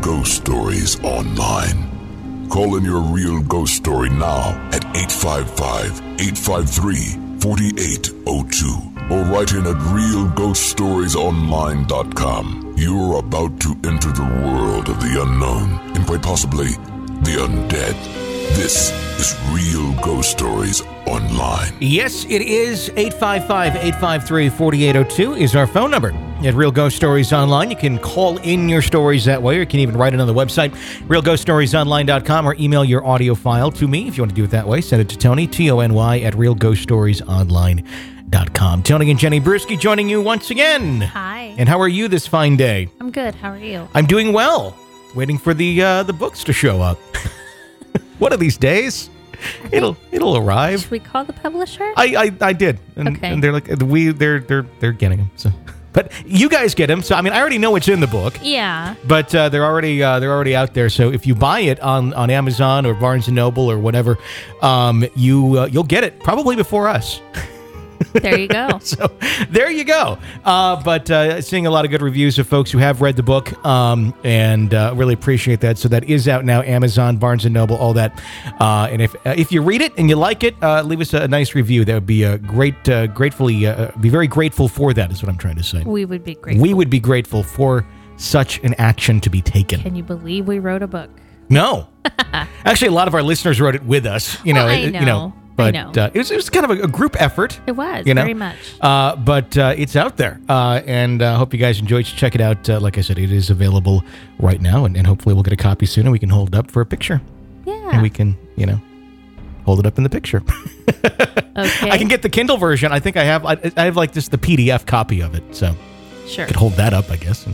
ghost stories online. Call in your real ghost story now at 855-853-4802 or write in at realghoststoriesonline.com. You're about to enter the world of the unknown and quite possibly the undead. This is Real Ghost Stories Online. Yes, it is. 855-853-4802 is our phone number. At Real Ghost Stories Online, you can call in your stories that way, or you can even write it on the website, realghoststoriesonline.com, or email your audio file to me if you want to do it that way. Send it to Tony, Tony, at realghoststoriesonline.com. Tony and Jenny Brewski joining you once again. Hi. And how are you this fine day? I'm good. How are you? I'm doing well. Waiting for the books to show up. One of these days, it'll arrive. Should we call the publisher? I did, and they're like they're getting them. So, but you guys get them. So I mean, I already know what's in the book. Yeah. But they're already out there. So if you buy it on Amazon or Barnes and Noble or whatever, you'll get it probably before us. There you go. So there you go. But seeing a lot of good reviews of folks who have read the book, and really appreciate that. So that is out now, Amazon, Barnes and Noble, all that. And if you read it and you like it, leave us a nice review. That would be be very grateful for that, is what I'm trying to say. We would be grateful. We would be grateful for such an action to be taken. Can you believe we wrote a book? No. Actually, a lot of our listeners wrote it with us. I know. But it was kind of a group effort. It was, very much. But it's out there. And I hope you guys enjoyed. Check it out. Like I said, it is available right now. And hopefully we'll get a copy soon and we can hold it up for a picture. Yeah. And we can, hold it up in the picture. Okay. I can get the Kindle version. I think I have like just the PDF copy of it. So sure. I could hold that up, I guess.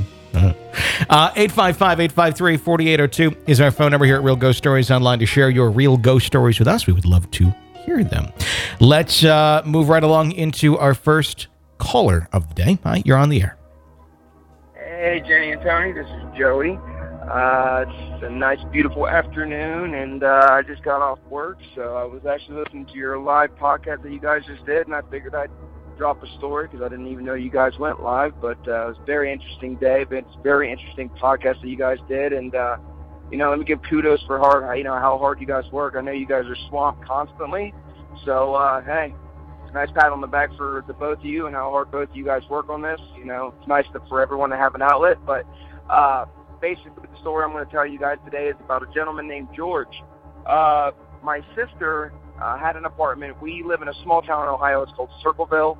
855-853-4802 is our phone number here at Real Ghost Stories Online to share your real ghost stories with us. We would love to hear them. Let's move right along into our first caller of the day. Hi, you're on the air. Hey, Jenny and Tony, this is Joey. It's a nice, beautiful afternoon, and I just got off work, so I was actually listening to your live podcast that you guys just did, and I figured I'd drop a story because I didn't even know you guys went live, but it was a very interesting day. It's a very interesting podcast that you guys did, and let me give kudos for how hard you guys work. I know you guys are swamped constantly. So, hey, it's a nice pat on the back for the both of you and how hard both of you guys work on this. It's nice for everyone to have an outlet. But basically, the story I'm going to tell you guys today is about a gentleman named George. My sister had an apartment. We live in a small town in Ohio. It's called Circleville.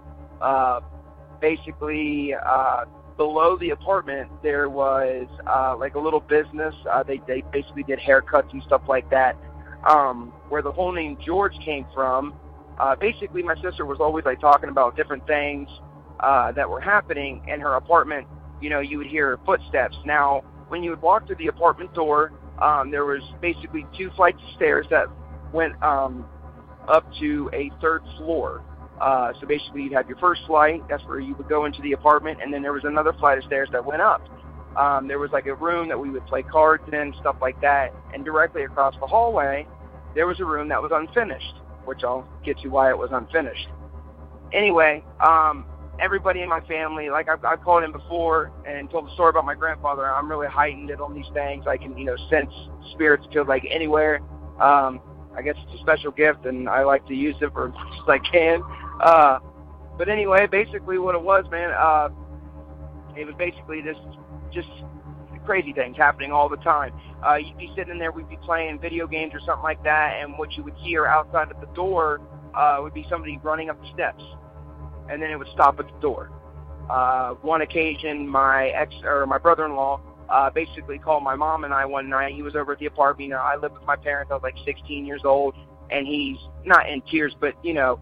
Below the apartment, there was like a little business. They basically did haircuts and stuff like that. Where the whole name George came from, basically my sister was always like talking about different things that were happening in her apartment. You would hear footsteps. Now, when you would walk through the apartment door, there was basically 2 flights of stairs that went up to a 3rd floor. So basically you'd have your first flight, that's where you would go into the apartment, and then there was another flight of stairs that went up. There was like a room that we would play cards in, stuff like that, and directly across the hallway, there was a room that was unfinished, which I'll get to why it was unfinished. Anyway, everybody in my family, like I've called in before and told the story about my grandfather. I'm really heightened on these things. I can, sense spirits feel like anywhere. I guess it's a special gift, and I like to use it for as much as I can. But anyway, basically what it was, man, it was basically just crazy things happening all the time. You'd be sitting in there, we'd be playing video games or something like that, and what you would hear outside of the door would be somebody running up the steps, and then it would stop at the door. One occasion, my brother-in-law basically called my mom and I one night. He was over at the apartment. I lived with my parents. I was like 16 years old, and he's not in tears, but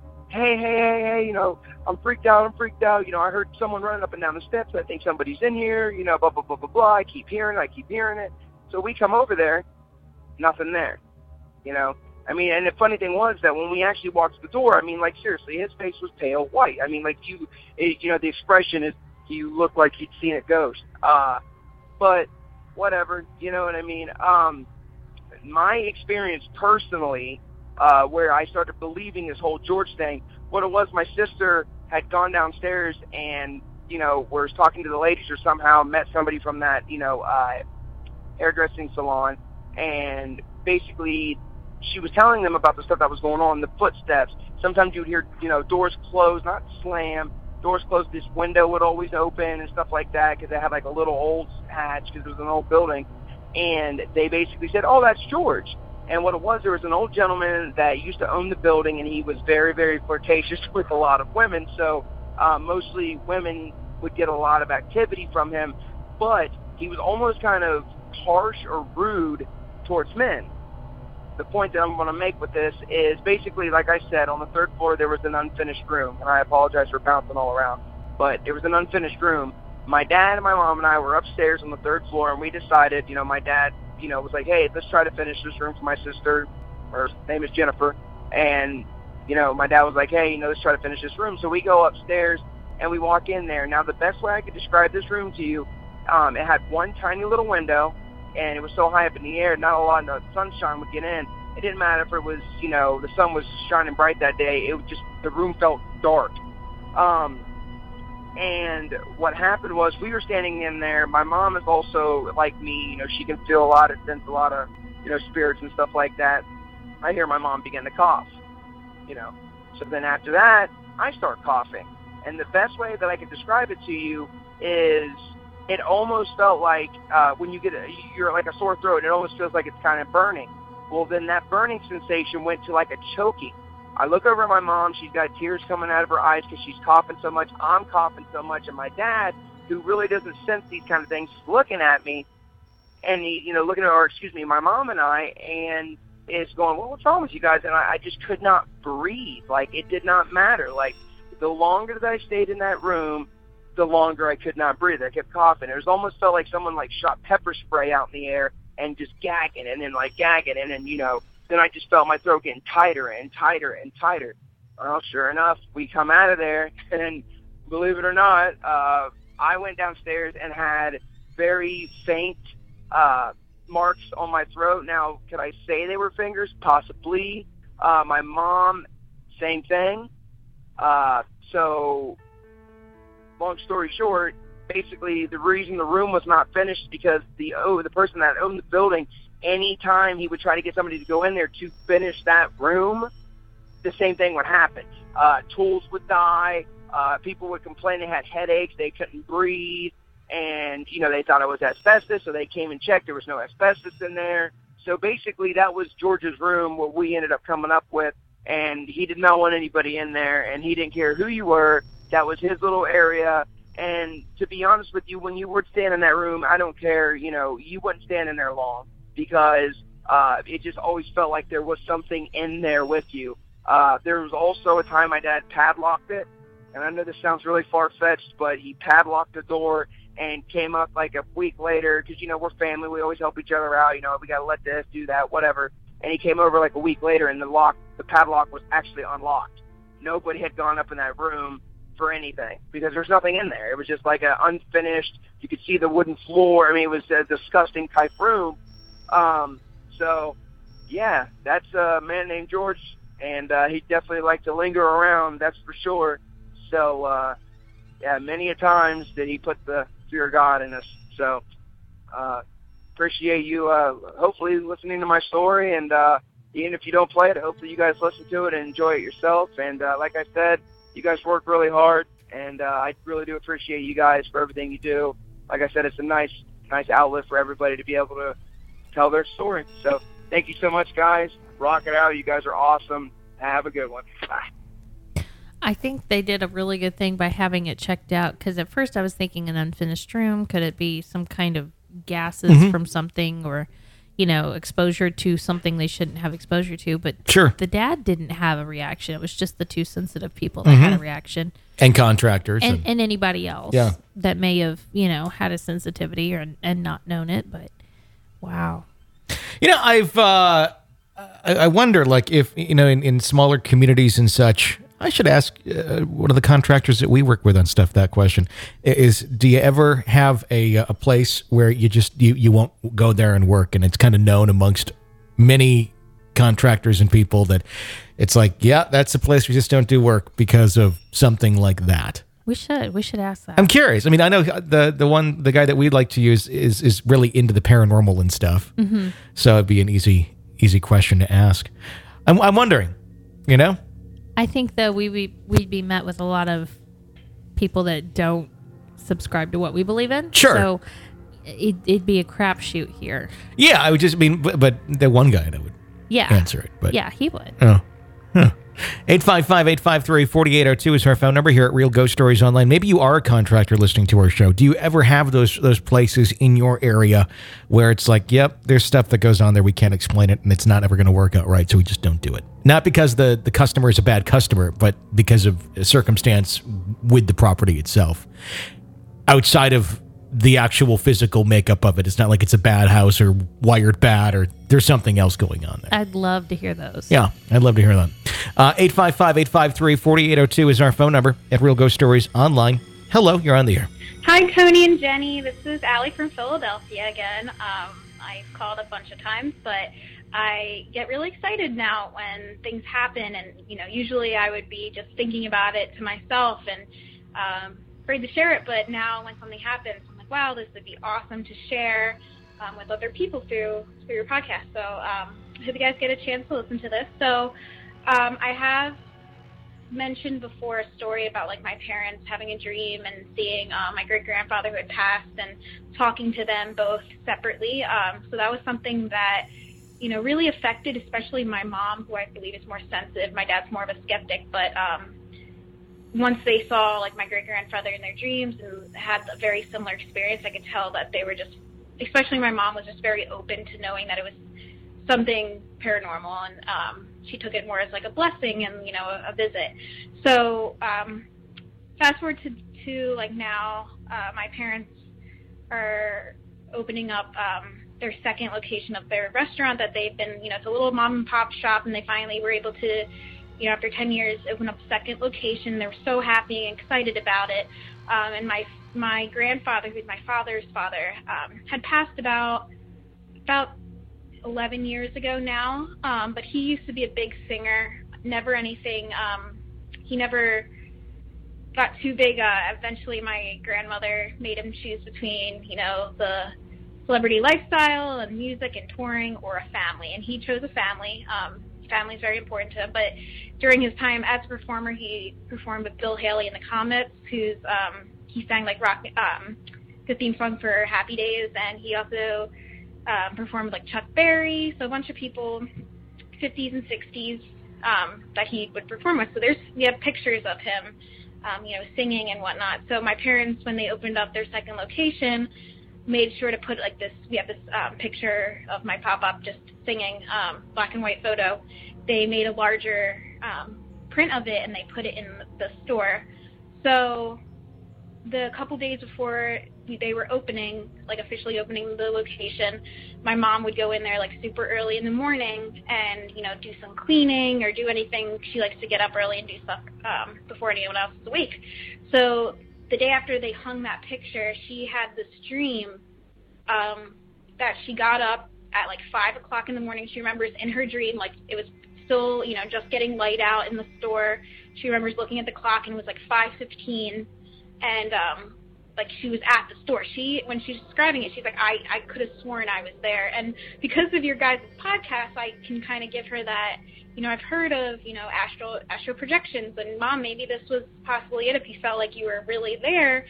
hey, I'm freaked out. I heard someone running up and down the steps. I think somebody's in here, blah, blah, blah, blah, blah. I keep hearing it. So we come over there, nothing there, I mean, and the funny thing was that when we actually walked to the door, I mean, like, seriously, his face was pale white. I mean, like, the expression is, you look like you'd seen a ghost. But whatever, you know what I mean? My experience personally, where I started believing this whole George thing, what it was, my sister had gone downstairs and, was talking to the ladies or somehow met somebody from that, hairdressing salon, and basically she was telling them about the stuff that was going on, the footsteps. Sometimes you would hear, doors close, not slam, doors closed, this window would always open and stuff like that because they had like a little old hatch because it was an old building. And they basically said, oh, that's George. And what it was, there was an old gentleman that used to own the building, and he was very, very flirtatious with a lot of women. So mostly women would get a lot of activity from him, but he was almost kind of harsh or rude towards men. The point that I'm going to make with this is basically, like I said, on the third floor there was an unfinished room, and I apologize for bouncing all around, but there was an unfinished room. My dad and my mom and I were upstairs on the third floor, and we decided, my dad, was like, hey, let's try to finish this room for my sister. Her name is Jennifer. And, my dad was like, hey, let's try to finish this room. So we go upstairs, and we walk in there. Now, the best way I could describe this room to you, it had one tiny little window, and it was so high up in the air, not a lot of sunshine would get in. It didn't matter if it was, the sun was shining bright that day. It was just, the room felt dark. And what happened was we were standing in there. My mom is also like me. She can feel a lot, sense a lot of, spirits and stuff like that. I hear my mom begin to cough, So then after that, I start coughing. And the best way that I can describe it to you is it almost felt like when you're like a sore throat, it almost feels like it's kind of burning. Well, then that burning sensation went to like a choking. I look over at my mom. She's got tears coming out of her eyes because she's coughing so much. I'm coughing so much. And my dad, who really doesn't sense these kind of things, is looking at me. And he, looking at my mom and I, and is going, well, what's wrong with you guys? And I just could not breathe. Like, it did not matter. Like, the longer that I stayed in that room, the longer I could not breathe. I kept coughing. It was almost felt like someone, like, shot pepper spray out in the air and just gagging and then, like, gagging. And then, then I just felt my throat getting tighter and tighter and tighter. Well, sure enough, we come out of there, and believe it or not, I went downstairs and had very faint marks on my throat. Now, could I say they were fingers? Possibly. My mom, same thing. So, long story short, basically the reason the room was not finished is because the person that owned the building, anytime he would try to get somebody to go in there to finish that room, the same thing would happen. Tools would die. People would complain they had headaches. They couldn't breathe. And, they thought it was asbestos, so they came and checked. There was no asbestos in there. So basically that was George's room, what we ended up coming up with. And he did not want anybody in there, and he didn't care who you were. That was his little area. And to be honest with you, when you would stand in that room, I don't care, you wouldn't stand in there long, because it just always felt like there was something in there with you. There was also a time my dad padlocked it, and I know this sounds really far-fetched, but he padlocked the door and came up like a week later, because, we're family, we always help each other out, we got to let this, do that, whatever. And he came over like a week later, and the padlock was actually unlocked. Nobody had gone up in that room for anything, because there's nothing in there. It was just like an unfinished, you could see the wooden floor. I mean, it was a disgusting type room. So, yeah, that's a man named George, and he definitely liked to linger around, that's for sure. So, yeah, many a times did he put the fear of God in us. So, appreciate you hopefully listening to my story, and even if you don't play it, hopefully you guys listen to it and enjoy it yourself. And like I said, you guys work really hard, and I really do appreciate you guys for everything you do. Like I said, it's a nice outlet for everybody to be able to tell their story. So thank you so much, guys. Rock it out. You guys are awesome. Have a good one. Bye. I think they did a really good thing by having it checked out, because at first I was thinking an unfinished room. Could it be some kind of gases from something, or exposure to something they shouldn't have exposure to? But sure, the dad didn't have a reaction. It was just the two sensitive people that had a reaction, and contractors and anybody else that may have had a sensitivity and not known it. But wow, I wonder, like, if in smaller communities and such. I should ask one of the contractors that we work with on stuff that question is, do you ever have a place where you won't go there and work, and it's kind of known amongst many contractors and people that it's like, yeah, that's a place we just don't do work because of something like that? We should ask that. I'm curious. I mean, I know the guy that we'd like to use is really into the paranormal and stuff. Mm-hmm. So it'd be an easy question to ask. I'm wondering, I think that we'd be met with a lot of people that don't subscribe to what we believe in. Sure. So it'd be a crapshoot here. Yeah, I would just mean, but the one guy that would answer it. But yeah, he would. Oh. Huh. 855-853-4802 is our phone number here at Real Ghost Stories Online. Maybe you are a contractor listening to our show. Do you ever have those places in your area where it's like, yep, there's stuff that goes on there, we can't explain it, and it's not ever going to work out right, so we just don't do it? Not because the customer is a bad customer, but because of a circumstance with the property itself. Outside of the actual physical makeup of it. It's not like it's a bad house or wired bad or there's something else going on there. I'd love to hear those. Yeah, I'd love to hear that. 855-853-4802 is our phone number at Real Ghost Stories Online. Hello, you're on the air. Hi, Tony and Jenny. This is Allie from Philadelphia again. I've called a bunch of times, but I get really excited now when things happen. And, usually I would be just thinking about it to myself and afraid to share it. But now when something happens, I'm like, wow, this would be awesome to share with other people through your podcast. So I hope you guys get a chance to listen to this. So I have mentioned before a story about like my parents having a dream and seeing my great-grandfather who had passed and talking to them both separately. So that was something that, really affected especially my mom, who I believe is more sensitive. My dad's more of a skeptic, but once they saw like my great-grandfather in their dreams and had a very similar experience, I could tell that they were just, especially my mom was just very open to knowing that it was something paranormal, and she took it more as like a blessing and, a visit. So fast forward to like now, my parents are opening up their second location of their restaurant that they've been, it's a little mom and pop shop, and they finally were able to, after 10 years, open up a second location. They were so happy and excited about it. And my grandfather, who's my father's father, had passed about 11 years ago now, but he used to be a big singer, never anything, he never got too big. Eventually my grandmother made him choose between, the celebrity lifestyle and music and touring or a family, and he chose a family. Family is very important to him, but during his time as a performer, he performed with Bill Haley and the Comets, who's, he sang like rock, the theme song for Happy Days, and he also performed with like Chuck Berry, so a bunch of people, 50s and 60s, that he would perform with. So we have pictures of him, singing and whatnot. So my parents, when they opened up their second location, made sure to put like this, we have this picture of my pop-up just singing, black and white photo. They made a larger print of it and they put it in the store. So the couple days before they were opening, like officially opening the location, my mom would go in there like super early in the morning and, do some cleaning or do anything. She likes to get up early and do stuff before anyone else is awake. So the day after they hung that picture, she had this dream that she got up at like 5 o'clock in the morning. She remembers in her dream, like it was still, just getting light out in the store. She remembers looking at the clock and it was like 5:15, and like she was at the store. When she's describing it, she's like, I could have sworn I was there. And because of your guys' podcast, I can kind of give her that, I've heard of, astral projections, and Mom, maybe this was possibly it. If you felt like you were really there,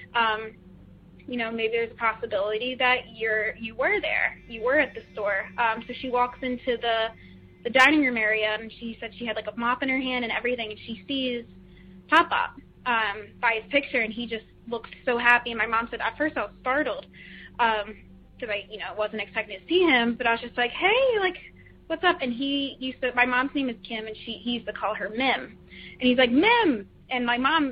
maybe there's a possibility that you were there. You were at the store. So she walks into the dining room area, and she said she had like a mop in her hand and everything, and she sees Pop-Up by his picture, and he just looked so happy. And my mom said, at first I was startled because I, wasn't expecting to see him, but I was just like, hey, like, what's up? And my mom's name is Kim, and he used to call her Mim. And he's like, Mim! And my mom,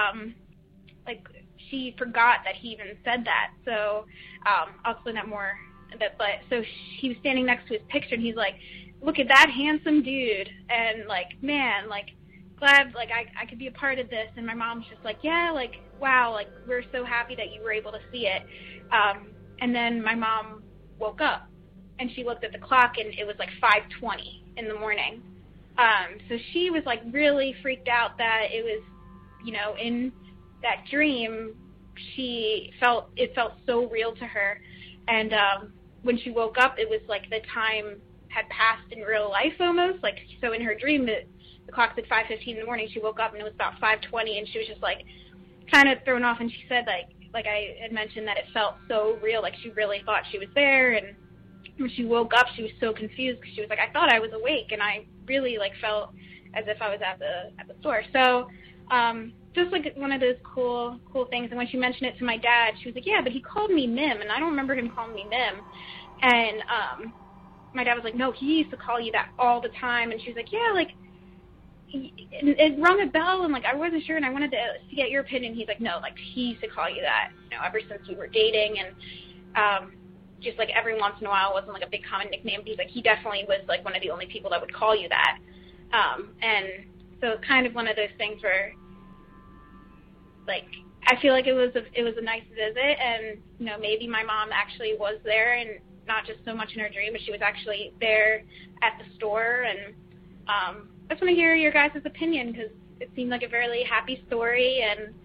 she forgot that he even said that. So I'll explain that more. But so he was standing next to his picture, and he's like, look at that handsome dude. And, like, man, like, glad, like, I could be a part of this. And my mom's just like, yeah, like, wow, like, we're so happy that you were able to see it. And then my mom woke up, and she looked at the clock, and it was like 5:20 in the morning. So she was like really freaked out that it was, in that dream, it felt so real to her. And when she woke up, it was like the time had passed in real life almost. Like, so in her dream, the clock said 5:15 in the morning. She woke up and it was about 5:20, and she was just like kind of thrown off. And she said, like I had mentioned, that it felt so real. Like, she really thought she was there. And when she woke up, she was so confused because she was like, I thought I was awake, and I really like felt as if I was at the store. So just like one of those cool things. And when she mentioned it to my dad, she was like, yeah, but he called me Mim, and I don't remember him calling me Mim. And my dad was like, no, he used to call you that all the time. And she was like, yeah, like, it rung a bell, and like I wasn't sure, and I wanted to get your opinion. He's like, no, like, he used to call you that, ever since we were dating. And just like every once in a while, it wasn't like a big common nickname. He's like, he definitely was like one of the only people that would call you that. And so it's kind of one of those things where, like, I feel like it was a nice visit, and maybe my mom actually was there, and not just so much in her dream, but she was actually there at the store. And I just want to hear your guys' opinion, because it seemed like a very happy story, and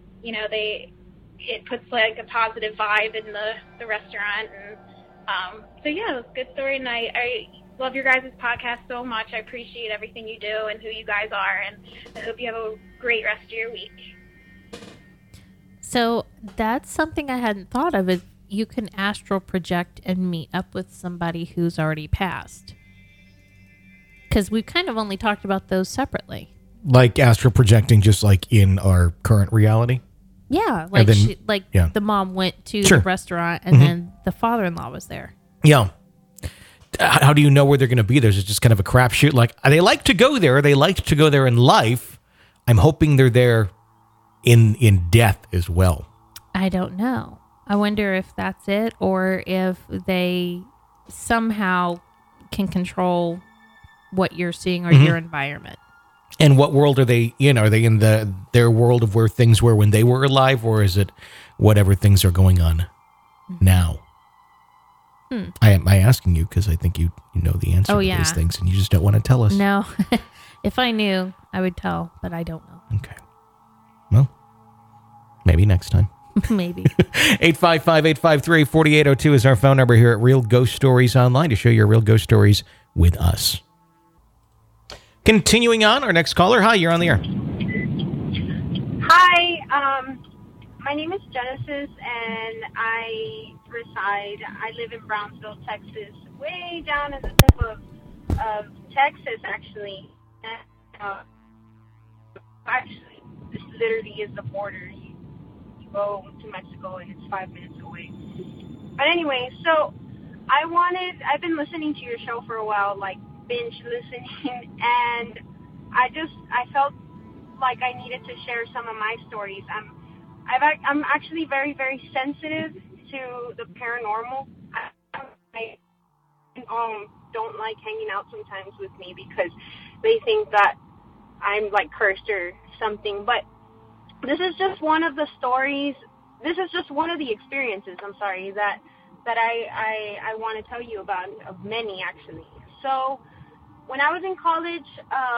it puts like a positive vibe in the restaurant. And so yeah, it was a good story, and I love your guys' podcast so much. I appreciate everything you do and who you guys are, and I hope you have a great rest of your week. So that's something I hadn't thought of, is you can astral project and meet up with somebody who's already passed. Because we've kind of only talked about those separately. Like astral projecting, just like in our current reality? Yeah, like then, the mom went to the restaurant, and then the father-in-law was there. Yeah. How do you know where they're going to be? There's just kind of a crapshoot. Like, they like to go there. They like to go there in life. I'm hoping they're there in death as well. I don't know. I wonder if that's it, or if they somehow can control what you're seeing or your environment. And what world are they in? Are they in their world of where things were when they were alive, or is it whatever things are going on now? I am asking you because I think you know the answer to these things, and you just don't want to tell us. No. If I knew, I would tell, but I don't know. Okay. Well, maybe next time. Maybe. 855-853-4802 is our phone number here at Real Ghost Stories Online to share your real ghost stories with us. Continuing on, our next caller. Hi, you're on the air. Hi, my name is Genesis, and I live in Brownsville, Texas, way down in the tip of Texas, actually. Actually, this literally is the border. You go to Mexico, and it's 5 minutes away. But anyway, so I've been listening to your show for a while, like binge listening, and I felt like I needed to share some of my stories. I'm actually very, very sensitive to the paranormal. I don't like hanging out sometimes with me because they think that I'm like cursed or something. But this is just one of the stories. This is just one of the experiences, I'm sorry, that I want to tell you about, of many actually. So when I was in college,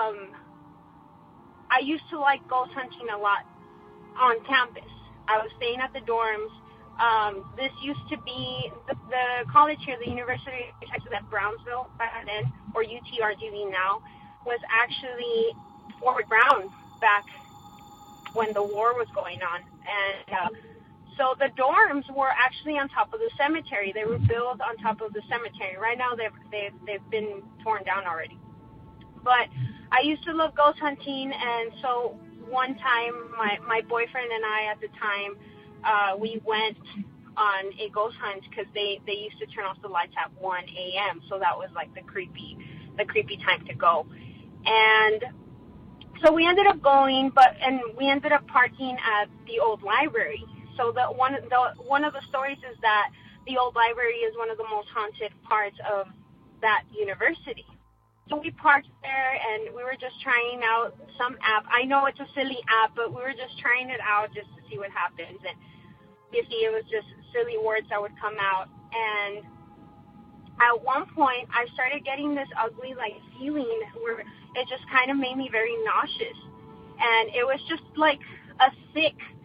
I used to like ghost hunting a lot on campus. I was staying at the dorms. This used to be the college here, the University of Texas at Brownsville back then, or UTRGV now, was actually Fort Brown back when the war was going on. And so the dorms were actually on top of the cemetery. They were built on top of the cemetery. Right now they've been torn down already. But I used to love ghost hunting, and so one time my boyfriend and I at the time, we went on a ghost hunt because they used to turn off the lights at 1 a.m. So that was like the creepy time to go. And so we ended up going, and we ended up parking at the old library. So one of the stories is that the old library is one of the most haunted parts of that university. So we parked there, and we were just trying out some app. I know it's a silly app, but we were just trying it out just to see what happens. And obviously, it was just silly words that would come out. And at one point, I started getting this ugly, like, feeling where it just kind of made me very nauseous. And it was just like a thick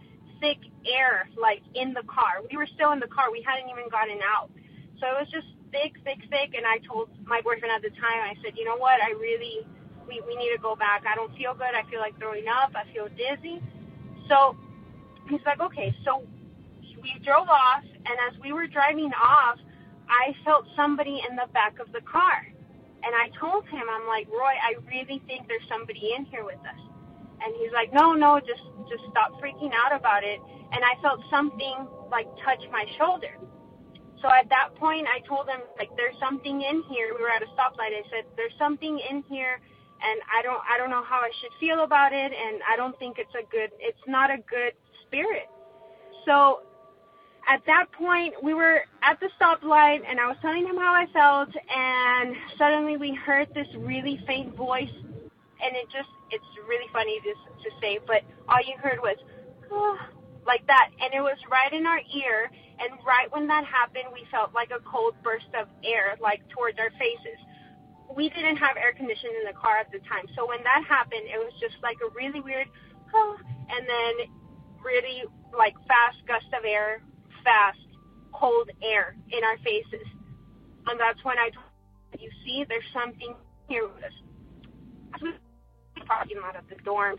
thick air, like, in the car. We were still in the car. We hadn't even gotten out. So it was just thick, and I told my boyfriend at the time, I said, you know what, we need to go back. I don't feel good. I feel like throwing up. I feel dizzy. So he's like, okay. So we drove off, and as we were driving off, I felt somebody in the back of the car. And I told him, I'm like, Roy, I really think there's somebody in here with us. And he's like, no, just stop freaking out about it. And I felt something, like, touch my shoulder. So at that point, I told him, like, there's something in here. We were at a stoplight. I said, there's something in here, and I don't know how I should feel about it, and I don't think it's not a good spirit. So at that point, we were at the stoplight, and I was telling him how I felt, and suddenly we heard this really faint voice, and it's really funny to say, but all you heard was, oh, like that, and it was right in our ear, and right when that happened, we felt like a cold burst of air, like, towards our faces. We didn't have air conditioning in the car at the time, so when that happened, it was just like a really weird, oh, and then really, like, fast gust of air, fast, cold air in our faces. And that's when I told him, you see, there's something here with us. As we were parking lot at the dorms,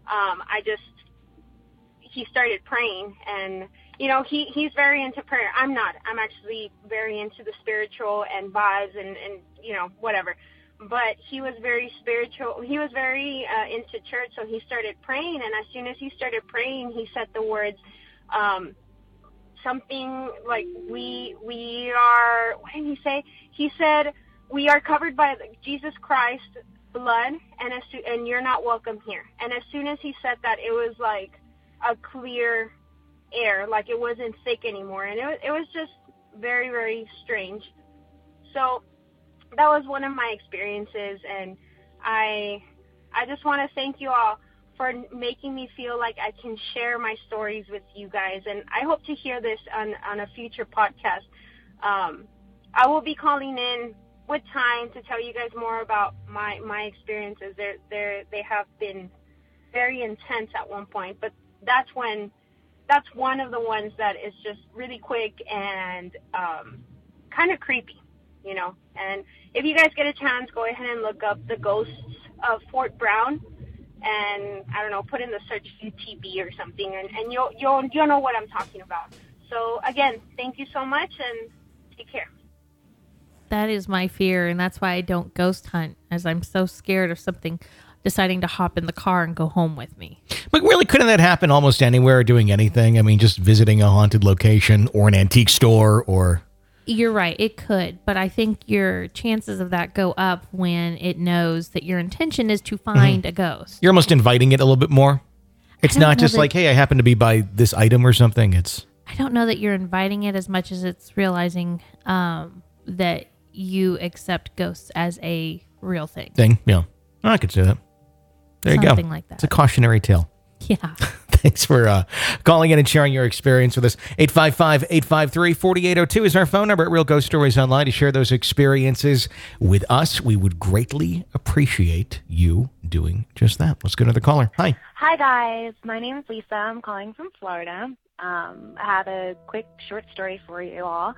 he started praying, and, you know, he's very into prayer. I'm not. I'm actually very into the spiritual and vibes and you know, whatever. But he was very spiritual. He was very into church, so he started praying, and as soon as he started praying, he said the words, something like, we are, what did he say? He said, we are covered by Jesus Christ's blood, and you're not welcome here. And as soon as he said that, it was like a clear air, like it wasn't thick anymore, and it was just very, very strange. So that was one of my experiences, and I just want to thank you all for making me feel like I can share my stories with you guys, and I hope to hear this on a future podcast. I will be calling in with time to tell you guys more about my experiences. They have been very intense at one point, but that's one of the ones that is just really quick and kind of creepy, you know. And if you guys get a chance, go ahead and look up the ghosts of Fort Brown, and I don't know, put in the search UTB or something, and you'll know what I'm talking about. So again, thank you so much, and take care. That is my fear, and that's why I don't ghost hunt, as I'm so scared of something deciding to hop in the car and go home with me. But really, couldn't that happen almost anywhere, doing anything? I mean, just visiting a haunted location or an antique store or... You're right, it could, but I think your chances of that go up when it knows that your intention is to find a ghost. You're almost inviting it a little bit more. It's not just like, hey, I happen to be by this item or something. I don't know that you're inviting it as much as it's realizing that you accept ghosts as a real thing. Yeah. I could say that. There you go. Something like that. It's a cautionary tale. Yeah. Thanks for calling in and sharing your experience with us. 855-853-4802 is our phone number at Real Ghost Stories Online to share those experiences with us. We would greatly appreciate you doing just that. Let's go to the caller. Hi. Hi, guys. My name is Lisa. I'm calling from Florida. I have a quick short story for you all.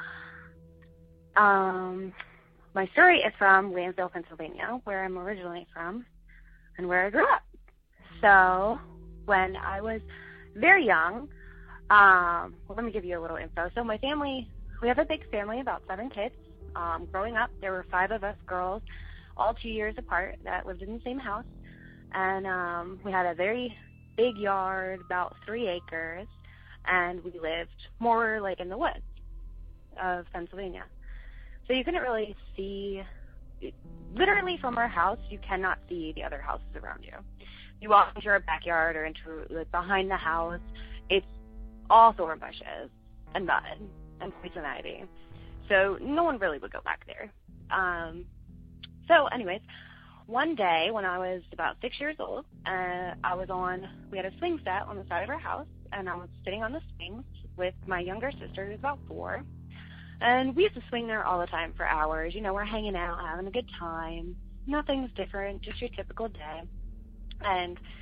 My story is from Lansdale, Pennsylvania, where I'm originally from and where I grew up. So when I was very young, let me give you a little info. So my family, we have a big family, about 7 kids. Growing up, there were 5 of us girls, all 2 years apart, that lived in the same house. And we had a very big yard, about 3 acres, and we lived more like in the woods of Pennsylvania. So you couldn't really see, literally from our house, you cannot see the other houses around you. You walk into our backyard or into, like, behind the house, it's all thorn bushes and mud and poison ivy. So no one really would go back there. So anyways, one day when I was about 6 years old, we had a swing set on the side of our house, and I was sitting on the swings with my younger sister, who's about 4. And we used to swing there all the time for hours. You know, we're hanging out, having a good time. Nothing's different, just your typical day. And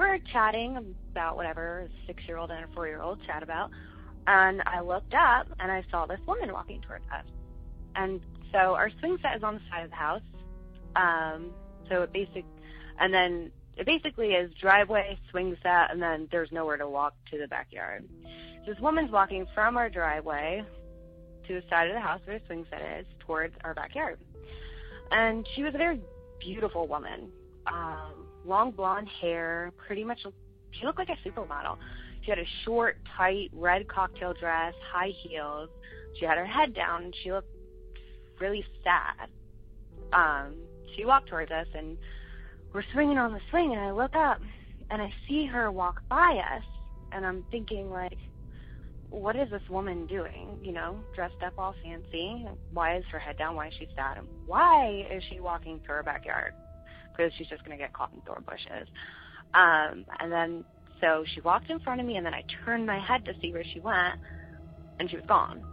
we're chatting about whatever a 6-year-old and a 4-year-old chat about. And I looked up, and I saw this woman walking towards us. And so our swing set is on the side of the house. So it basically is driveway, swing set, and then there's nowhere to walk to the backyard. So this woman's walking from our driveway to the side of the house where the swing set is towards our backyard. And she was a very beautiful woman. Long blonde hair, she looked like a supermodel. She had a short, tight, red cocktail dress, high heels. She had her head down, and she looked really sad. She walked towards us, and we're swinging on the swing, and I look up, and I see her walk by us, and I'm thinking, like, what is this woman doing, dressed up all fancy? Why is her head down? Why is she sad? And why is she walking through her backyard? Because she's just going to get caught in thorn bushes. And then, so she walked in front of me, and then I turned my head to see where she went, and she was gone.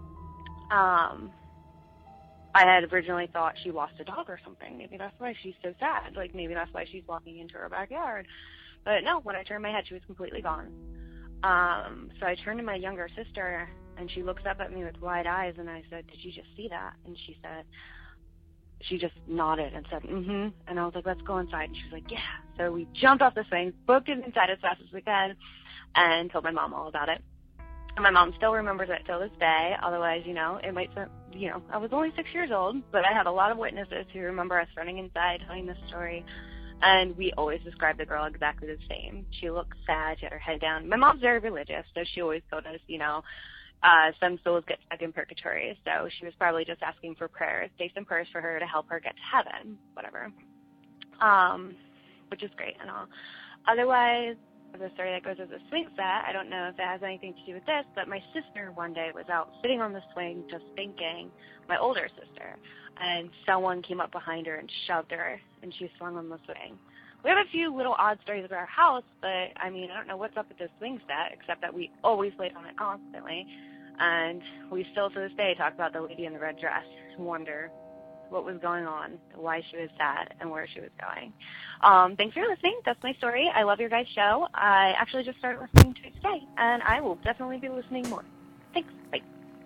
I had originally thought she lost a dog or something. Maybe that's why she's so sad. Like, maybe that's why she's walking into her backyard. But no, when I turned my head, she was completely gone. So I turned to my younger sister, and she looks up at me with wide eyes, and I said, "Did you just see that?" And she just nodded and said, "Mm-hmm." And I was like, "Let's go inside." And she was like, "Yeah." So we jumped off the swing, booked it inside as fast as we could, and told my mom all about it. And my mom still remembers it till this day. Otherwise, it might, I was only 6 years old, but I had a lot of witnesses who remember us running inside telling this story. And we always described the girl exactly the same. She looked sad. She had her head down. My mom's very religious, so she always told us, some souls get stuck in purgatory. So she was probably just asking for prayers, say some prayers for her to help her get to heaven, whatever. Which is great and all. Otherwise, the story that goes with the swing set, I don't know if it has anything to do with this, but my sister one day was out sitting on the swing just thinking, my older sister, and someone came up behind her and shoved her, and she swung on the swing. We have a few little odd stories about our house, but, I don't know what's up with this swing set, except that we always laid on it constantly, and we still to this day talk about the lady in the red dress and wonder what was going on, why she was sad, and where she was going. Thanks for listening. That's my story. I love your guys' show. I actually just started listening to it today, and I will definitely be listening more. Thanks. Bye.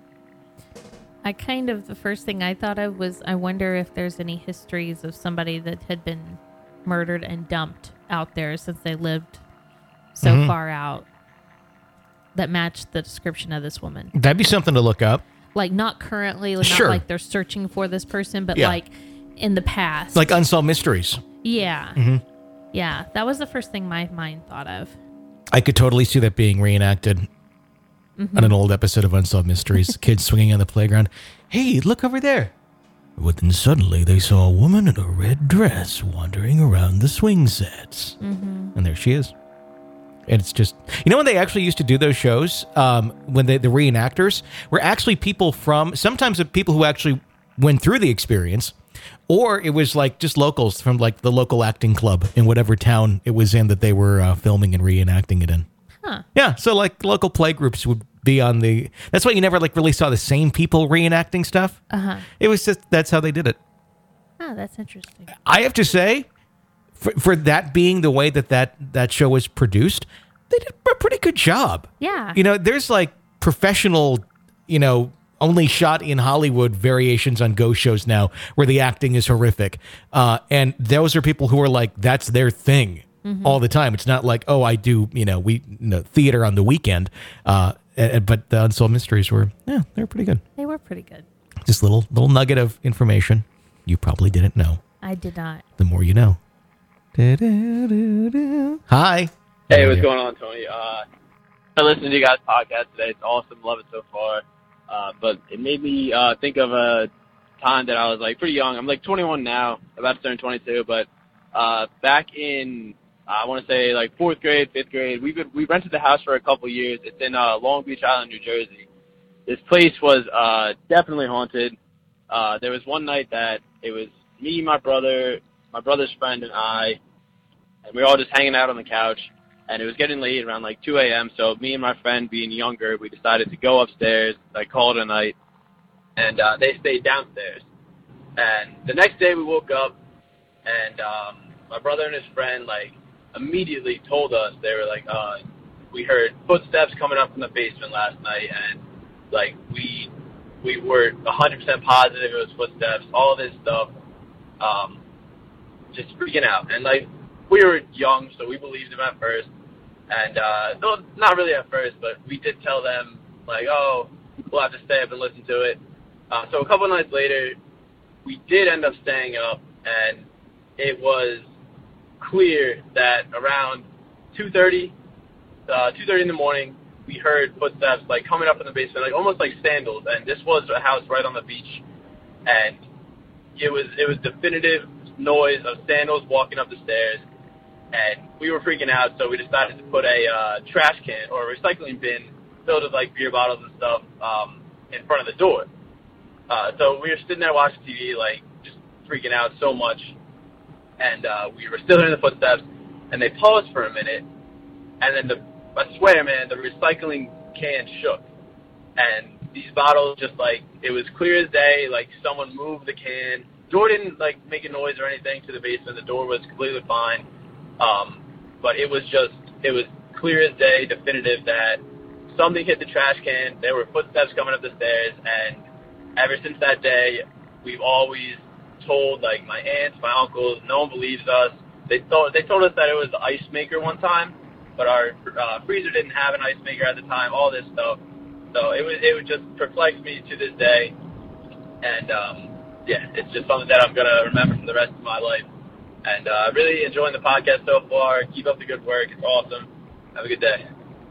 The first thing I thought of was, I wonder if there's any histories of somebody that had been murdered and dumped out there since they lived so far out that matched the description of this woman. That'd be something to look up. Like, not currently, Sure. not like they're searching for this person, but Yeah. like in the past. Like Unsolved Mysteries. Yeah. Mm-hmm. Yeah, that was the first thing my mind thought of. I could totally see that being reenacted on an old episode of Unsolved Mysteries. Kids swinging on the playground. Hey, look over there. But then suddenly they saw a woman in a red dress wandering around the swing sets. And there she is. And it's just, when they actually used to do those shows, when the reenactors were actually people sometimes the people who actually went through the experience, or it was like just locals from like the local acting club in whatever town it was in that they were filming and reenacting it in. Huh. Yeah, so like local play groups would be on that's why you never like really saw the same people reenacting stuff. It was just, that's how they did it. Oh, that's interesting. I have to say, for that being the way that show was produced, they did a pretty good job. Yeah. There's like professional, only shot in Hollywood variations on ghost shows now where the acting is horrific. And those are people who are like, that's their thing all the time. It's not like, oh, I do, theater on the weekend. But the Unsolved Mysteries they're pretty good. They were pretty good. Just little nugget of information you probably didn't know. I did not. The more you know. Hi. Hey, what's going on, Tony? I listened to you guys' podcast today. It's awesome. Love it so far. But it made me think of a time that I was like pretty young. I'm like 21 now, about to turn 22. But back in, I want to say like 4th grade, 5th grade, we rented the house for a couple years. It's in Long Beach Island, New Jersey. This place was definitely haunted. There was one night that it was me, my brother's friend, and I, and we were all just hanging out on the couch. And it was getting late, around like 2 a.m., so me and my friend, being younger, we decided to go upstairs, like call it a night, and they stayed downstairs. And the next day we woke up, and my brother and his friend, like, immediately told us, they were like, we heard footsteps coming up from the basement last night, and like we were 100% positive it was footsteps, all this stuff, just freaking out. And like, we were young, so we believed him at first, and no, not really at first, but we did tell them, like, oh, we'll have to stay up and listen to it. So a couple of nights later, we did end up staying up, and it was clear that around 2:30 in the morning, we heard footsteps like coming up in the basement, like almost like sandals. And this was a house right on the beach, and it was definitive noise of sandals walking up the stairs. And we were freaking out, so we decided to put a trash can or a recycling bin filled with like beer bottles and stuff in front of the door. So we were sitting there watching TV, like just freaking out so much, and we were still hearing the footsteps, and they paused for a minute, and then I swear, man, the recycling can shook, and these bottles just like, it was clear as day, like someone moved the can. Door didn't like make a noise or anything to the basement. The door was completely fine, but it was clear as day, definitive that something hit the trash can. There were footsteps coming up the stairs, and ever since that day, we've always told, like, my aunts, my uncles, no one believes us. They told us that it was the ice maker one time, but our freezer didn't have an ice maker at the time, all this stuff. So it would just perplex me to this day. And, yeah, it's just something that I'm going to remember for the rest of my life. And really enjoying the podcast so far. Keep up the good work. It's awesome. Have a good day.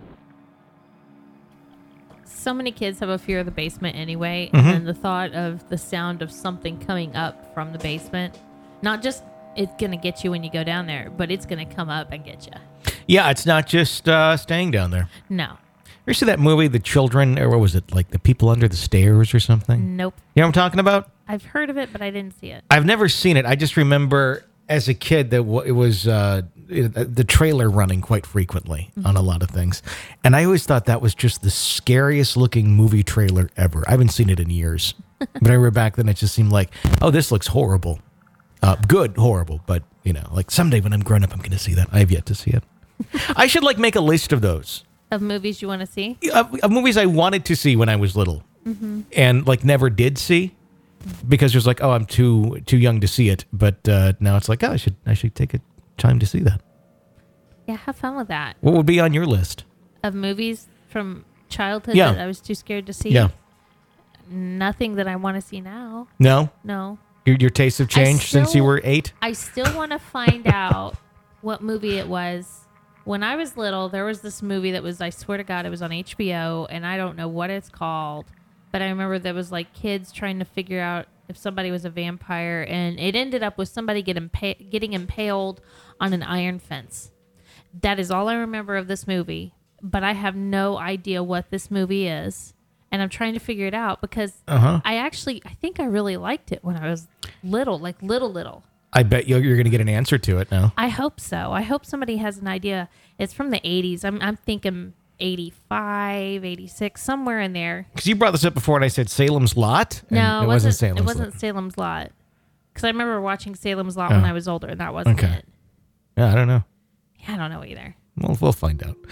So many kids have a fear of the basement anyway, and then the thought of the sound of something coming up from the basement, not just it's going to get you when you go down there, but it's going to come up and get you. Yeah, it's not just staying down there. No. You see that movie, The Children, or what was it, like The People Under the Stairs or something? Nope. You know what I'm talking about? I've heard of it, but I didn't see it. I've never seen it. I just remember as a kid that it was the trailer running quite frequently on a lot of things. And I always thought that was just the scariest looking movie trailer ever. I haven't seen it in years. But I remember back then it just seemed like, oh, this looks horrible. Good, horrible. But, you know, like someday when I'm grown up, I'm going to see that. I have yet to see it. I should like make a list of those. Of movies you want to see? Of movies I wanted to see when I was little and like never did see. Because there's like, oh, I'm too young to see it, but now it's like, oh, I should take a time to see that. Yeah, have fun with that. What would be on your list of movies from childhood that I was too scared to see? Yeah, nothing that I want to see now. No. Your tastes have changed since you were 8. I still want to find out what movie it was. When I was little, there was this movie that was, I swear to God, it was on HBO, and I don't know what it's called. But I remember there was like kids trying to figure out if somebody was a vampire, and it ended up with somebody getting impaled on an iron fence. That is all I remember of this movie, but I have no idea what this movie is, and I'm trying to figure it out because I think I really liked it when I was little, like little. I bet you're going to get an answer to it now. I hope so. I hope somebody has an idea. It's from the 80s. I'm thinking 85, 86, somewhere in there. Because you brought this up before and I said Salem's Lot? No, it wasn't Salem's Lot. It wasn't Salem's Lot. Because I remember watching Salem's Lot when I was older, and that wasn't it. Yeah, I don't know. Yeah, I don't know either. Well, we'll find out.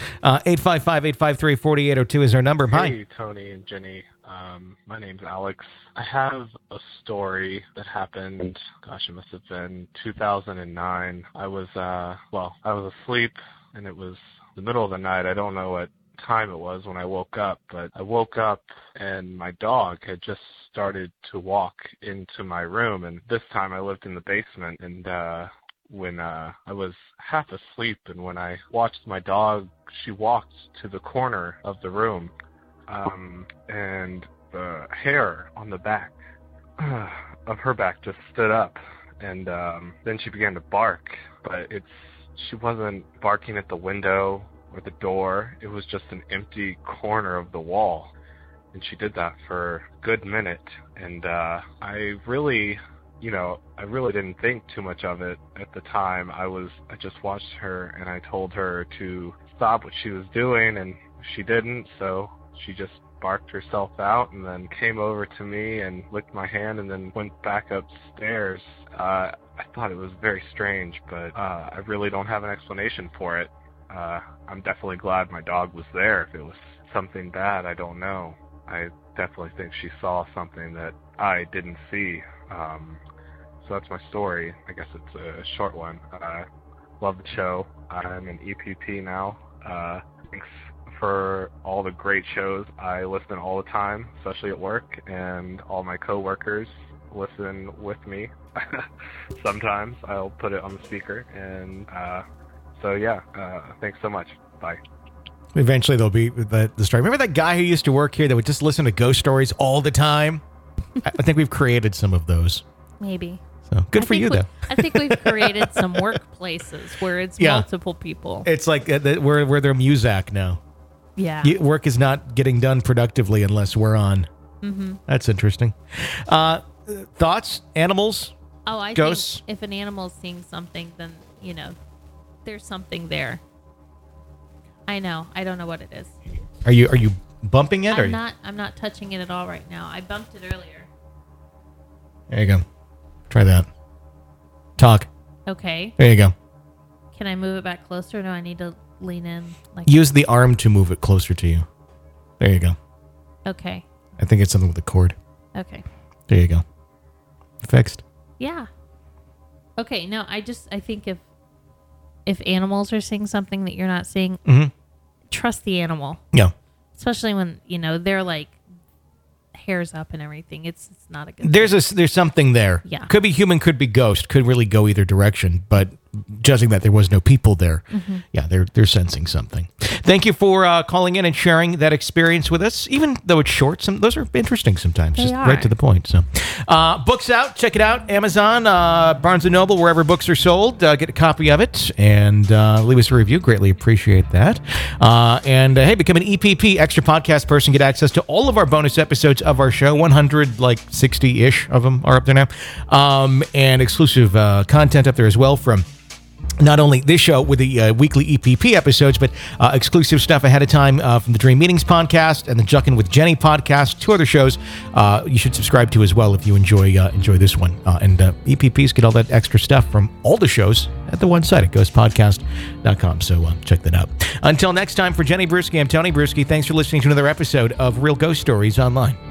855-853-4802 is our number. Hi. Hey, Tony and Jenny. My name's Alex. I have a story that happened, gosh, it must have been 2009. I was asleep, and it was the middle of the night. I don't know what time it was when I woke up, but I woke up and my dog had just started to walk into my room, and this time I lived in the basement, and when I was half asleep, and when I watched my dog, she walked to the corner of the room, and the hair on the back of her back just stood up, and then she began to bark, but she wasn't barking at the window or the door. It was just an empty corner of the wall. And she did that for a good minute. And I really didn't think too much of it at the time. I just watched her, and I told her to stop what she was doing, and she didn't. So she just barked herself out and then came over to me and licked my hand and then went back upstairs. I thought it was very strange, but I really don't have an explanation for it. I'm definitely glad my dog was there. If it was something bad, I don't know. I definitely think she saw something that I didn't see. So that's my story. I guess it's a short one. Love the show. I'm an EPP now. Thanks for all the great shows. I listen all the time, especially at work, and all my coworkers listen with me. Sometimes I'll put it on the speaker, and so yeah, thanks so much. Bye. Eventually there'll be the story. Remember that guy who used to work here that would just listen to ghost stories all the time? I think we've created some of those. Maybe. So good for you, though. I think we've created some workplaces where it's multiple people. It's like we're their Muzak now. Yeah. Work is not getting done productively unless we're on. Mm-hmm. That's interesting. Thoughts? Animals? Oh, I ghosts? think if an animal's seeing something, then, there's something there. I know. I don't know what it is. Are you bumping it? I'm not touching it at all right now. I bumped it earlier. There you go. Try that. Talk. Okay. There you go. Can I move it back closer, or do I need to lean in? Use the arm to move it closer to you. There you go. Okay. I think it's something with the cord. Okay. There you go. Fixed. Yeah. Okay. No, I think if animals are seeing something that you're not seeing, trust the animal. Yeah. Especially when, they're like hairs up and everything. It's not a good thing. There's something there. Yeah. Could be human, could be ghost, could really go either direction, but judging that there was no people there, yeah, they're sensing something. Thank you for calling in and sharing that experience with us, even though it's short. Those are interesting sometimes, they just are. right to the point. So, books out, check it out, Amazon, Barnes & Noble, wherever books are sold. Get a copy of it and leave us a review. Greatly appreciate that. And hey, become an EPP extra podcast person. Get access to all of our bonus episodes of our show. 160-ish of them are up there now, and exclusive content up there as well from not only this show with the weekly EPP episodes, but exclusive stuff ahead of time from the Dream Meetings podcast and the Juckin' with Jenny podcast, 2 other shows you should subscribe to as well if you enjoy this one. And EPPs get all that extra stuff from all the shows at the one site at ghostpodcast.com. So check that out. Until next time, for Jenny Bruschi, I'm Tony Bruschi. Thanks for listening to another episode of Real Ghost Stories Online.